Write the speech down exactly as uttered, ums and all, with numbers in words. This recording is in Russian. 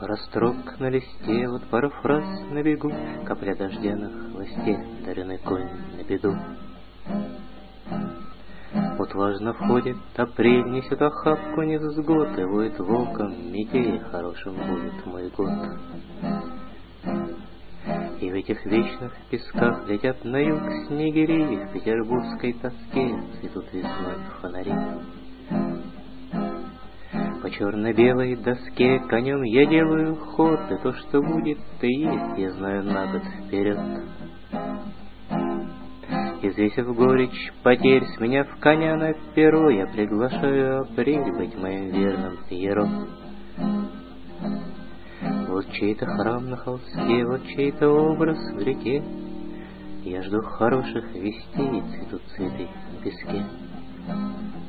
Пара строк на листе, вот пару фраз на бегу, капля дождя на хвосте, дареный конь на беду. Вот важно входит апрель, несет охапку невзгод, и воет волком метель, хорошим будет мой год. И в этих вечных песках летят на юг снегири, в петербургской тоске цветут весной фонари. По черно-белой доске конем я делаю ход, и то, что будет, то и есть, я знаю на год вперед. Извесив горечь потерь, сменяв коня на перо, я приглашаю апрель быть моим верным Пьеро. Вот чей-то храм на холсте, вот чей-то образ в реке. Я жду хороших вестей, цветут цветы на песке.